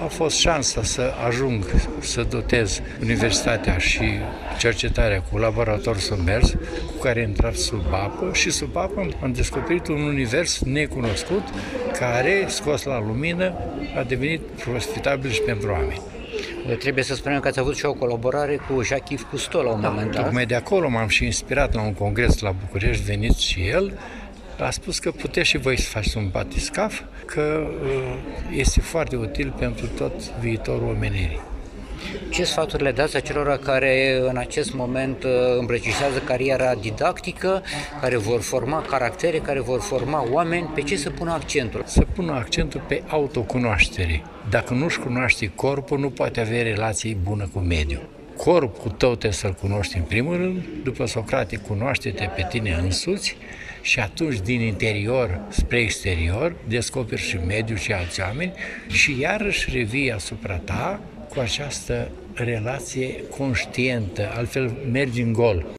fost șansa să ajung să dotez universitatea și cercetarea cu laborator submers, cu care am intrat sub apă și sub apă am descoperit un univers necunoscut care, scos la lumină, a devenit profitabil și pentru oameni. Trebuie să spunem că ați avut și o colaborare cu Jacques Cousteau la un moment dat. Tocmai de acolo m-am și inspirat la un congres la București, venit și el, a spus că puteți și voi să faceți un batiscaf, că este foarte util pentru tot viitorul omenirii. Ce sfaturi le dați acelora care în acest moment îmbrățișează cariera didactică, care vor forma caractere, care vor forma oameni? Pe ce să pună accentul? Să pună accentul pe autocunoaștere. Dacă nu-și cunoaște corpul, nu poate avea relații bună cu mediul. Corpul tău trebuie să-l cunoști în primul rând, după Socrate, cunoaște-te pe tine însuți și atunci din interior spre exterior descoperi și mediul și alți oameni și iarăși revii asupra ta cu această relație conștientă, altfel mergi în gol.